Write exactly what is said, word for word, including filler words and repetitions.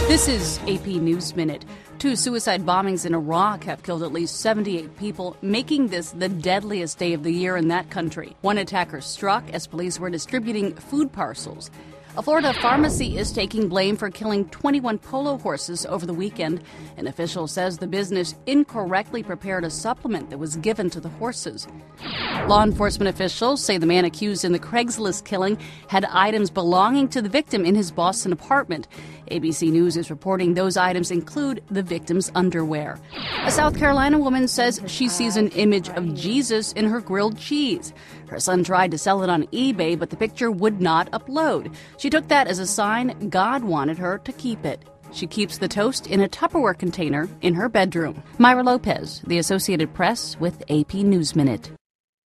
This is A P News Minute. Two suicide bombings in Iraq have killed at least seventy-eight people, making this the deadliest day of the year in that country. One attacker struck as police were distributing food parcels. A Florida pharmacy is taking blame for killing twenty-one polo horses over the weekend. An official says the business incorrectly prepared a supplement that was given to the horses. Law enforcement officials say the man accused in the Craigslist killing had items belonging to the victim in his Boston apartment. A B C News is reporting those items include the victim's underwear. A South Carolina woman says she sees an image of Jesus in her grilled cheese. Her son tried to sell it on eBay, but the picture would not upload. She took that as a sign God wanted her to keep it. She keeps the toast in a Tupperware container in her bedroom. Myra Lopez, The Associated Press, with A P News Minute.